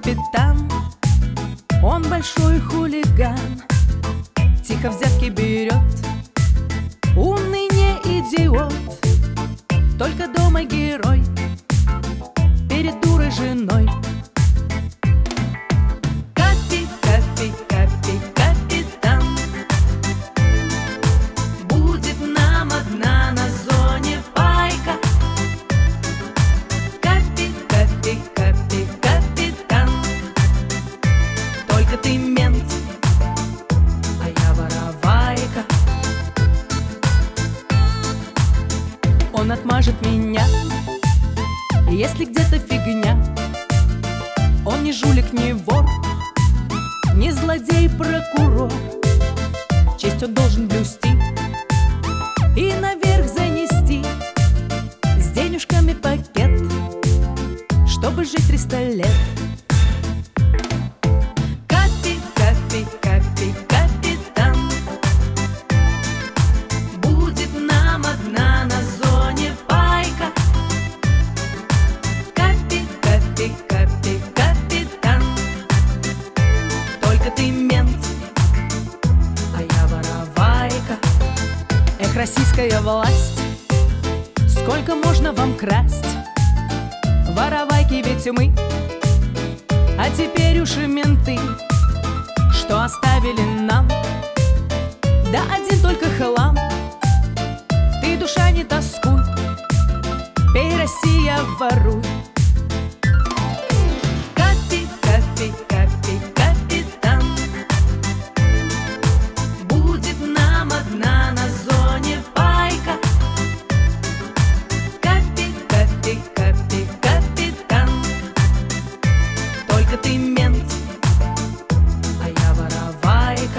капитан, он большой хулиган, тихо взятки берет, умный не идиот, только дома герой перед дурой женой. Капи, капи, капи, капитан, будет нам одна на зоне пайка. Капи, капи, капи, капитан, только ты мент, а я воровайка. Он отмажет меня, если где-то фигня. Он не жулик, не вор, не злодей, прокурор. Честь он должен блюсти и наверх занести, с денежками пакет, чтобы жить 300 лет. Капи, капи, капи, капитан, будет нам одна на зоне пайка. Капи, капи, капи, капитан, только ты мент, а я воровайка. Эх, российская власть, сколько можно вам красть? Воровайки ведь мы, а теперь уж и менты. Что оставили нам? Да один только хлам. Ты, душа, не тоскуй, пей, Россия, воруй. Капи, капи, капи, капитан, будет нам одна на зоне пайка. Капи, капи, капи, капитан, только ты мент, а я воровайка.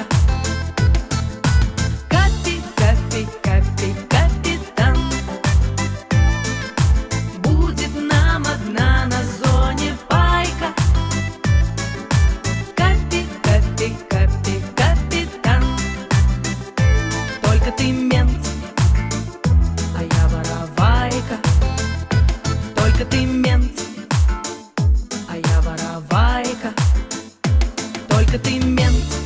Капи, капи, капи, капитан, будет нам одна на зоне пайка. Капи, капи, капи, капитан, только ты мент, а я воровайка. Только ты мент, а я воровайка. Только ты мент.